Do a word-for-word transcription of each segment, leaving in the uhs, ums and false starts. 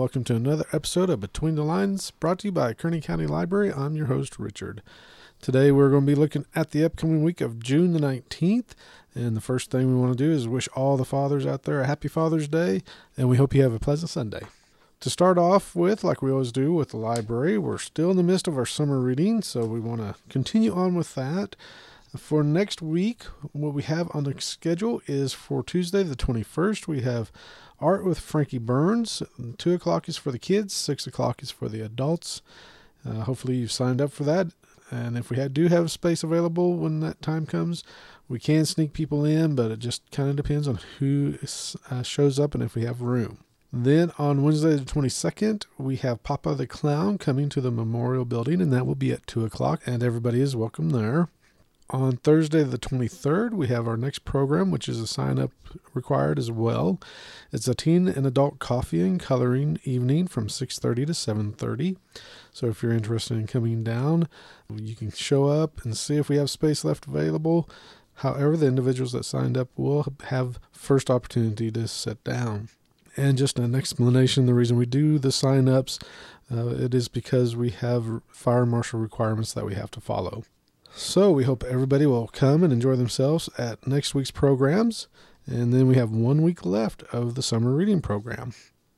welcome to another episode of Between the Lines, brought to you by Kearney County Library. I'm your host, Richard. Today we're going to be looking at the upcoming week of June the nineteenth, and the first thing we want to do is wish all the fathers out there a happy Father's Day, and we hope you have a pleasant Sunday. To start off with, like we always do with the library, we're still in the midst of our summer reading, so we want to continue on with that. For next week, what we have on the schedule is for Tuesday the twenty-first, we have Art with Frankie Burns. two o'clock is for the kids, six o'clock is for the adults. Uh, hopefully you've signed up for that. And if we had, do have space available when that time comes, we can sneak people in, but it just kind of depends on who uh, shows up and if we have room. Then on Wednesday the twenty-second, we have Papa the Clown coming to the Memorial Building, and that will be at two o'clock, and everybody is welcome there. On Thursday the twenty-third, we have our next program, which is a sign-up required as well. It's a teen and adult coffee and coloring evening from six thirty to seven thirty. So if you're interested in coming down, you can show up and see if we have space left available. However, the individuals that signed up will have first opportunity to sit down. And just an explanation, the reason we do the sign-ups, uh, it is because we have fire marshal requirements that we have to follow. So we hope everybody will come and enjoy themselves at next week's programs. And then we have one week left of the summer reading program.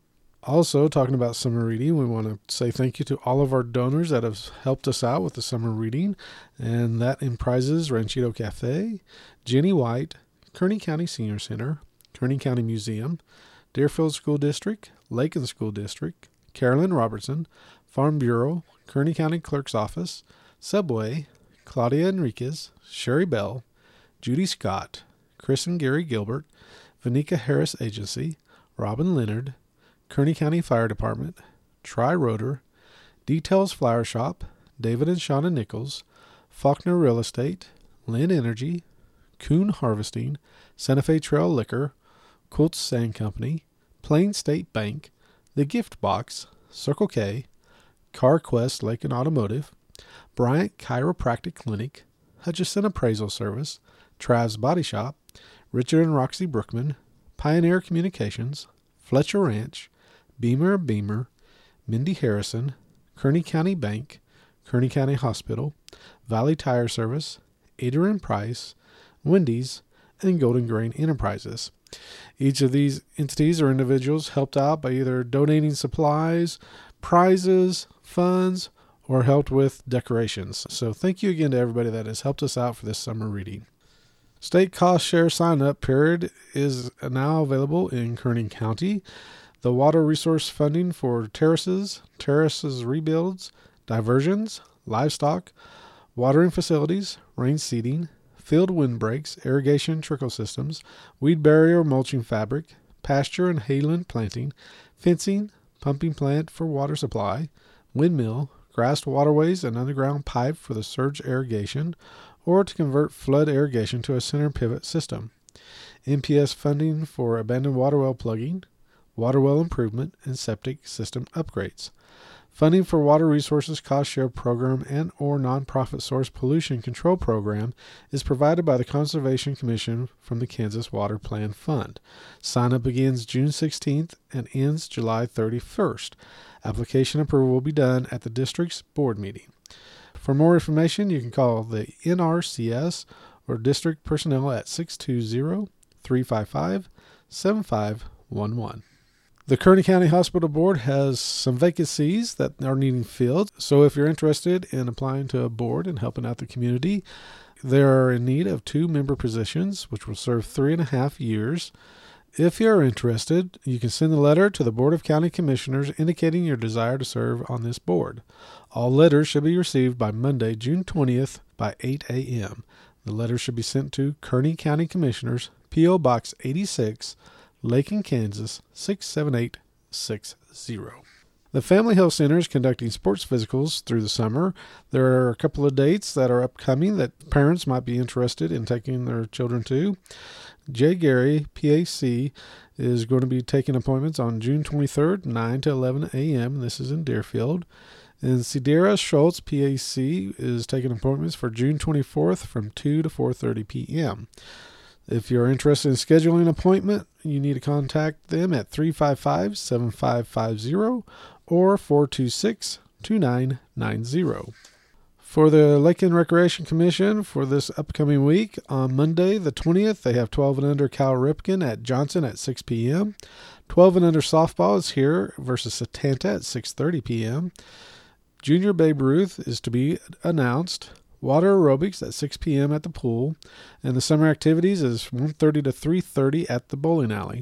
Also, talking about summer reading, we want to say thank you to all of our donors that have helped us out with the summer reading. And that comprises Ranchito Cafe, Jenny White, Kearney County Senior Center, Kearney County Museum, Deerfield School District, Lakin School District, Carolyn Robertson, Farm Bureau, Kearney County Clerk's Office, Subway, Claudia Enriquez, Sherry Bell, Judy Scott, Chris and Gary Gilbert, Vanika Harris Agency, Robin Leonard, Kearney County Fire Department, Tri-Rotor, Details Flower Shop, David and Shauna Nichols, Faulkner Real Estate, Lynn Energy, Kuhn Harvesting, Santa Fe Trail Liquor, Colts Sand Company, Plain State Bank, The Gift Box, Circle K, CarQuest Lakin Automotive, Bryant Chiropractic Clinic, Hutchison Appraisal Service, Trav's Body Shop, Richard and Roxy Brookman, Pioneer Communications, Fletcher Ranch, Beamer Beamer, Mindy Harrison, Kearney County Bank, Kearney County Hospital, Valley Tire Service, Adrian Price, Wendy's, and Golden Grain Enterprises. Each of these entities or individuals helped out by either donating supplies, prizes, funds, or helped with decorations. So thank you again to everybody that has helped us out for this summer reading. State cost share sign-up period is now available in Kearney County. The water resource funding for terraces, terraces rebuilds, diversions, livestock, watering facilities, rain seeding, field windbreaks, irrigation trickle systems, weed barrier mulching fabric, pasture and hayland planting, fencing, pumping plant for water supply, windmill, grassed waterways and underground pipe for the surge irrigation, or to convert flood irrigation to a center pivot system. N P S funding for abandoned water well plugging, water well improvement, and septic system upgrades. Funding for Water Resources Cost Share Program and or Nonprofit Source Pollution Control Program is provided by the Conservation Commission from the Kansas Water Plan Fund. Sign-up begins June sixteenth and ends July thirty-first. Application approval will be done at the district's board meeting. For more information, you can call the N R C S or district personnel at six two zero, three five five, seven five one one. The Kearney County Hospital Board has some vacancies that are needing filled. So if you're interested in applying to a board and helping out the community, they are in need of two member positions, which will serve three and a half years. If you're interested, you can send a letter to the Board of County Commissioners indicating your desire to serve on this board. All letters should be received by Monday, June twentieth by eight a.m. The letter should be sent to Kearney County Commissioners, P O. Box eighty-six, Lakin, Kansas, six seven eight six zero. The Family Health Center is conducting sports physicals through the summer. There are a couple of dates that are upcoming that parents might be interested in taking their children to. Jay Gary, P A C, is going to be taking appointments on June twenty-third, nine to eleven a.m. This is in Deerfield. And Cedera Schultz, P A C, is taking appointments for June twenty-fourth from two to four thirty p.m. If you're interested in scheduling an appointment, you need to contact them at three five five, seven five five zero or four two six, two nine nine zero. For the Lakeland Recreation Commission for this upcoming week, on Monday the twentieth, they have twelve and under Cal Ripken at Johnson at six p.m. twelve and under softball is here versus Satanta at six thirty p.m. Junior Babe Ruth is to be announced. Water aerobics at six p.m. at the pool, and the summer activities is one thirty to three thirty at the bowling alley.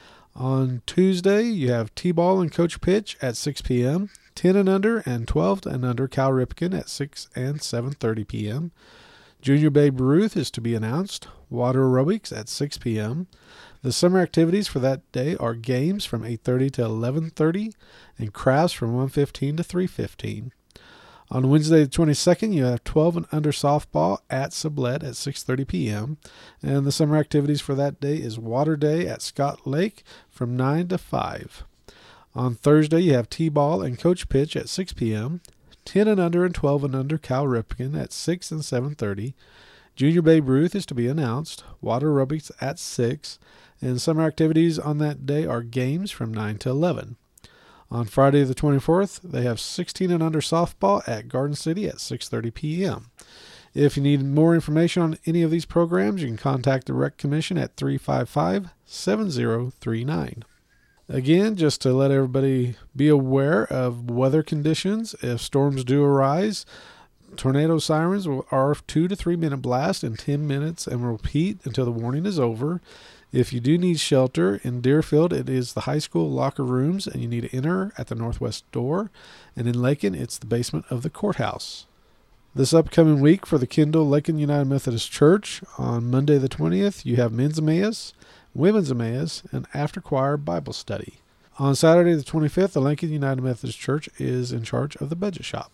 On Tuesday, you have T-ball and coach pitch at six p.m., ten and under and twelve and under Cal Ripken at six and seven thirty p.m. Junior Babe Ruth is to be announced. Water aerobics at six p.m. The summer activities for that day are games from eight thirty to eleven thirty and crafts from one fifteen to three fifteen. On Wednesday the twenty-second, you have twelve and under softball at Sublette at six thirty p.m. And the summer activities for that day is Water Day at Scott Lake from nine to five. On Thursday, you have T-ball and coach pitch at six p.m. ten and under and twelve and under Cal Ripken at six and seven thirty. Junior Babe Ruth is to be announced. Water aerobics at six. And summer activities on that day are games from nine to eleven. On Friday the twenty-fourth, they have sixteen and under softball at Garden City at six thirty p.m. If you need more information on any of these programs, you can contact the Rec Commission at three five five, seven zero three nine. Again, just to let everybody be aware of weather conditions, if storms do arise, tornado sirens are two to three minute blast in ten minutes and will repeat until the warning is over. If you do need shelter, in Deerfield, it is the high school locker rooms, and you need to enter at the northwest door. And in Lakeland, it's the basement of the courthouse. This upcoming week for the Kendall Lakeland United Methodist Church, on Monday the twentieth, you have Men's Emmaus, Women's Emmaus, and After Choir Bible Study. On Saturday the twenty-fifth, the Lakeland United Methodist Church is in charge of the budget shop.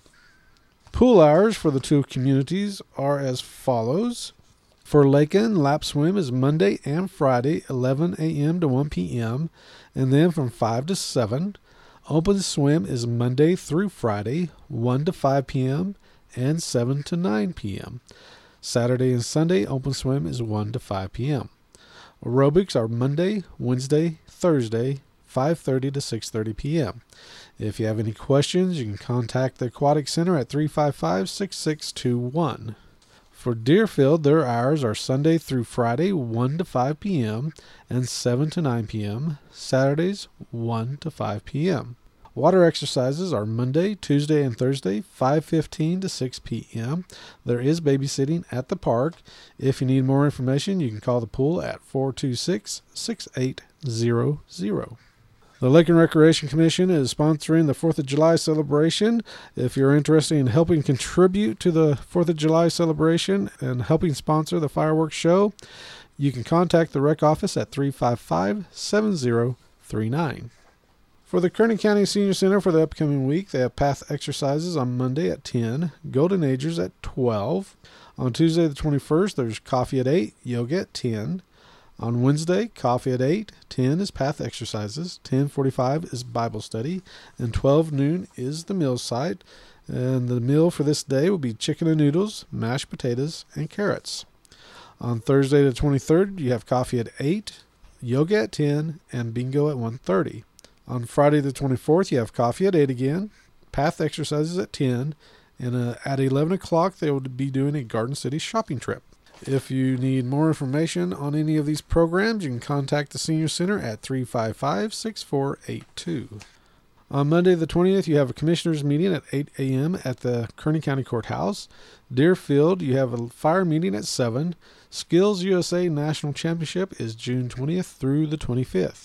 Pool hours for the two communities are as follows. For Lakeland, lap swim is Monday and Friday, eleven a.m. to one p.m., and then from five to seven. Open swim is Monday through Friday, one to five p.m., and seven to nine p.m. Saturday and Sunday, open swim is one to five p.m. Aerobics are Monday, Wednesday, Thursday, five thirty to six thirty p.m. If you have any questions, you can contact the Aquatic Center at three five five, six six two one. For Deerfield, their hours are Sunday through Friday, one to five p.m. and seven to nine p.m. Saturdays, one to five p.m. Water exercises are Monday, Tuesday, and Thursday, five fifteen to six p.m. There is babysitting at the park. If you need more information, you can call the pool at four two six, six eight zero zero. The Lakeland Recreation Commission is sponsoring the fourth of July celebration. If you're interested in helping contribute to the fourth of July celebration and helping sponsor the fireworks show, you can contact the rec office at three five five, seven zero three nine. For the Kearney County Senior Center for the upcoming week, they have path exercises on Monday at ten, Golden Agers at twelve. On Tuesday the twenty-first, there's coffee at eight, yoga at ten. On Wednesday, coffee at eight, ten is path exercises, ten forty-five is Bible study, and twelve noon is the meal site. And the meal for this day will be chicken and noodles, mashed potatoes, and carrots. On Thursday the twenty-third, you have coffee at eight, yoga at ten, and bingo at one thirty. On Friday the twenty-fourth, you have coffee at eight again, path exercises at ten, and uh, at eleven o'clock, they will be doing a Garden City shopping trip. If you need more information on any of these programs, you can contact the Senior Center at three five five, six four eight two. On Monday the twentieth, you have a commissioners meeting at eight a.m. at the Kearney County Courthouse. Deerfield, you have a fire meeting at seven. Skills U S A National Championship is June twentieth through the twenty-fifth.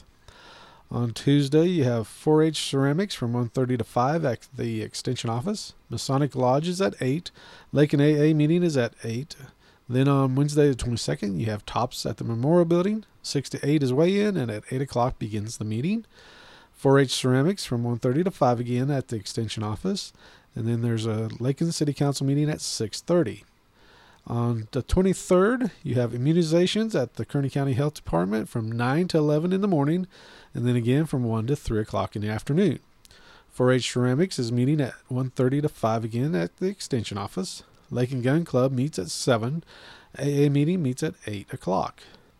On Tuesday, you have four H Ceramics from one thirty to five at the Extension office. Masonic Lodge is at eight. Lakeland A A meeting is at eight. Then on Wednesday the twenty-second, you have Tops at the Memorial Building. six to eight is weigh-in, and at eight o'clock begins the meeting. four H Ceramics from one thirty to five again at the Extension office. And then there's a Lakeland City Council meeting at six thirty. On the twenty-third, you have immunizations at the Kearney County Health Department from nine to eleven in the morning, and then again from one to three o'clock in the afternoon. four H Ceramics is meeting at one thirty to five again at the Extension office. Lake and Gun Club meets at seven. A A meeting meets at eight o'clock.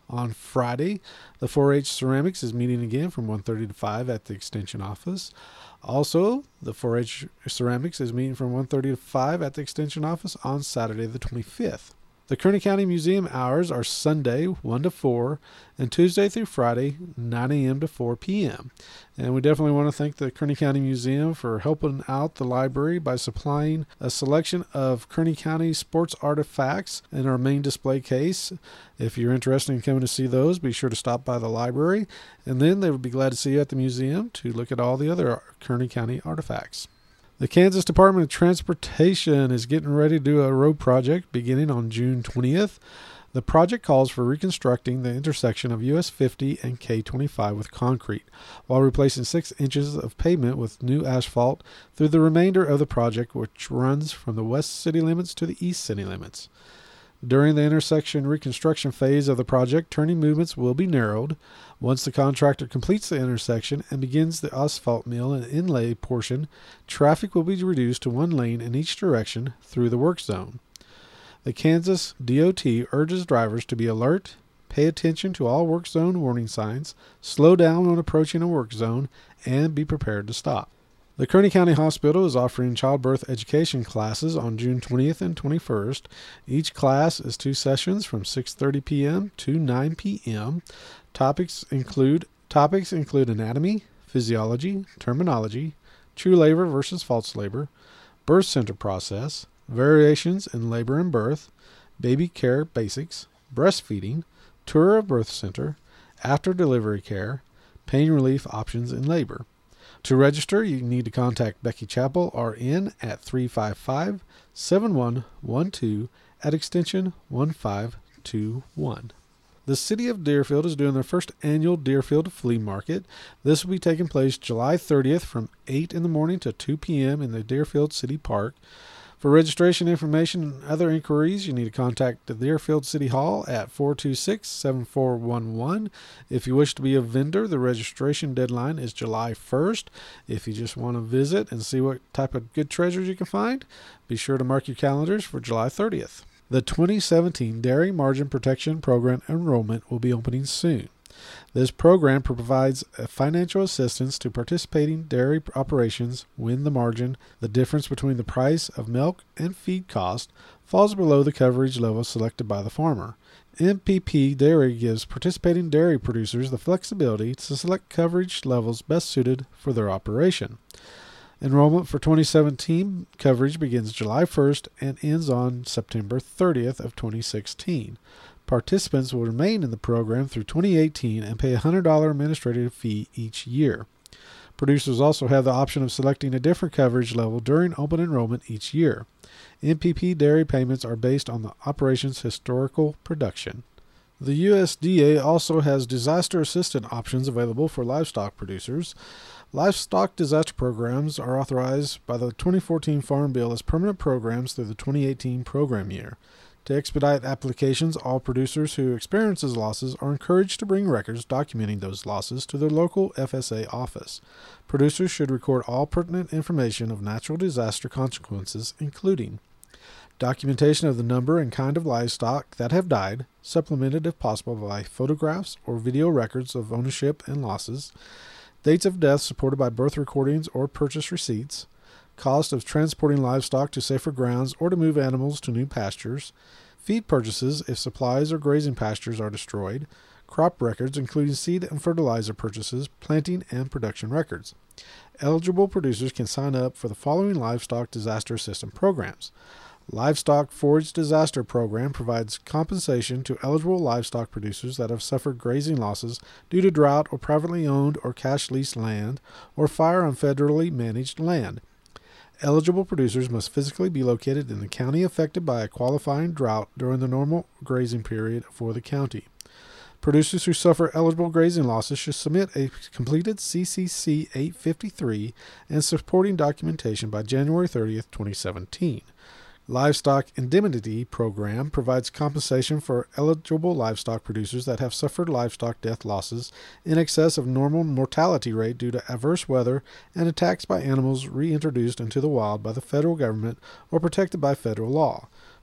On Friday, the four H Ceramics is meeting again from one thirty to five at the Extension office. Also, the four H Ceramics is meeting from one thirty to five at the Extension office on Saturday the twenty-fifth. The Kearney County Museum hours are Sunday one to four and Tuesday through Friday nine a.m. to four p.m. And we definitely want to thank the Kearney County Museum for helping out the library by supplying a selection of Kearney County sports artifacts in our main display case. If you're interested in coming to see those, be sure to stop by the library, and then they would be glad to see you at the museum to look at all the other Kearney County artifacts. The Kansas Department of Transportation is getting ready to do a road project beginning on June twentieth. The project calls for reconstructing the intersection of U S fifty and K twenty-five with concrete, while replacing six inches of pavement with new asphalt through the remainder of the project, which runs from the west city limits to the east city limits. During the intersection reconstruction phase of the project, turning movements will be narrowed. Once the contractor completes the intersection and begins the asphalt mill and inlay portion, traffic will be reduced to one lane in each direction through the work zone. The Kansas D O T urges drivers to be alert, pay attention to all work zone warning signs, slow down when approaching a work zone, and be prepared to stop. The Kearney County Hospital is offering childbirth education classes on June twentieth and twenty-first. Each class is two sessions from six thirty p.m. to nine p.m. Topics include topics include anatomy, physiology, terminology, true labor versus false labor, birth center process, variations in labor and birth, baby care basics, breastfeeding, tour of birth center, after delivery care, pain relief options in labor. To register, you need to contact Becky Chappell, R N, at three five five, seven one one two at extension one five two one. The City of Deerfield is doing their first annual Deerfield Flea Market. This will be taking place July thirtieth from eight in the morning to two p.m. in the Deerfield City Park. For registration information and other inquiries, you need to contact the Deerfield City Hall at four two six, seven four one one. If you wish to be a vendor, the registration deadline is July first. If you just want to visit and see what type of good treasures you can find, be sure to mark your calendars for July thirtieth. The twenty seventeen Dairy Margin Protection Program enrollment will be opening soon. This program provides financial assistance to participating dairy operations when the margin, the difference between the price of milk and feed cost, falls below the coverage level selected by the farmer. M P P Dairy gives participating dairy producers the flexibility to select coverage levels best suited for their operation. Enrollment for twenty seventeen coverage begins July first and ends on September thirtieth of twenty sixteen. Participants will remain in the program through twenty eighteen and pay a one hundred dollars administrative fee each year. Producers also have the option of selecting a different coverage level during open enrollment each year. M P P dairy payments are based on the operation's historical production. The U S D A also has disaster assistance options available for livestock producers. Livestock disaster programs are authorized by the twenty fourteen Farm Bill as permanent programs through the twenty eighteen program year. To expedite applications, all producers who experience losses are encouraged to bring records documenting those losses to their local F S A office. Producers should record all pertinent information of natural disaster consequences, including documentation of the number and kind of livestock that have died, supplemented if possible by photographs or video records of ownership and losses, dates of death supported by birth recordings or purchase receipts, cost of transporting livestock to safer grounds or to move animals to new pastures, feed purchases if supplies or grazing pastures are destroyed, crop records including seed and fertilizer purchases, planting and production records. Eligible producers can sign up for the following livestock disaster assistance programs. Livestock Forage Disaster Program provides compensation to eligible livestock producers that have suffered grazing losses due to drought or privately owned or cash leased land or fire on federally managed land. Eligible producers must physically be located in the county affected by a qualifying drought during the normal grazing period for the county. Producers who suffer eligible grazing losses should submit a completed C C C eight fifty-three and supporting documentation by January thirtieth, twenty seventeen. Livestock Indemnity Program provides compensation for eligible livestock producers that have suffered livestock death losses in excess of normal mortality rate due to adverse weather and attacks by animals reintroduced into the wild by the federal government or protected by federal law.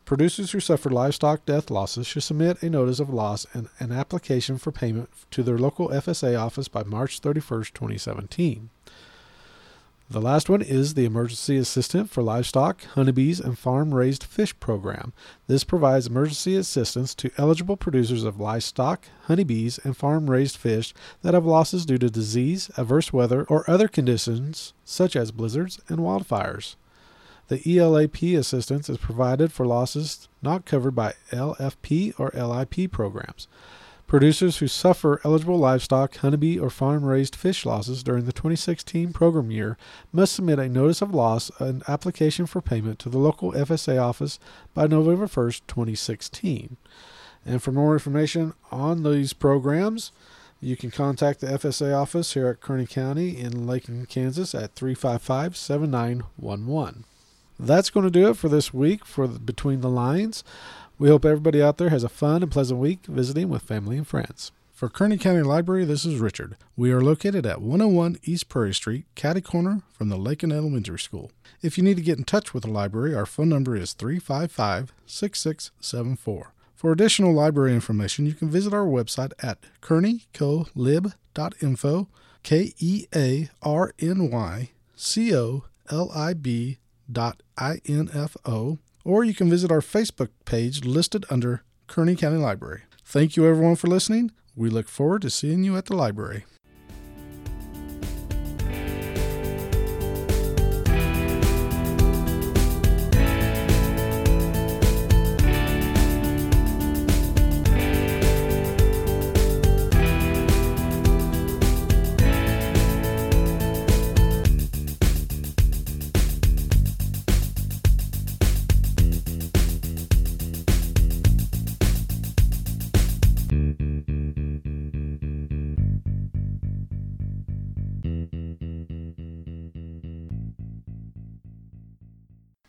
Producers who suffer livestock death losses should submit a notice of loss and an application for payment to their local F S A office by March thirty-first, twenty seventeen. The last one is the Emergency Assistance for Livestock, Honeybees, and Farm-Raised Fish Program. This provides emergency assistance to eligible producers of livestock, honeybees, and farm-raised fish that have losses due to disease, adverse weather, or other conditions such as blizzards and wildfires. The E L A P assistance is provided for losses not covered by L F P or L I P programs. Producers who suffer eligible livestock, honeybee, or farm-raised fish losses during the twenty sixteen program year must submit a notice of loss and application for payment to the local F S A office by November first, twenty sixteen. And for more information on these programs, you can contact the F S A office here at Kearney County in Lakin, Kansas at three five five, seven nine one one. That's going to do it for this week for the Between the Lines. We hope everybody out there has a fun and pleasant week visiting with family and friends. For Kearney County Library, this is Richard. We are located at one oh one East Prairie Street, catty corner from the Lakin Elementary School. If you need to get in touch with the library, our phone number is three five five, six six seven four. For additional library information, you can visit our website at kearney co lib dot info, K E A R N Y C O L I B dot I N F O, or you can visit our Facebook page listed under Kearney County Library. Thank you everyone for listening. We look forward to seeing you at the library.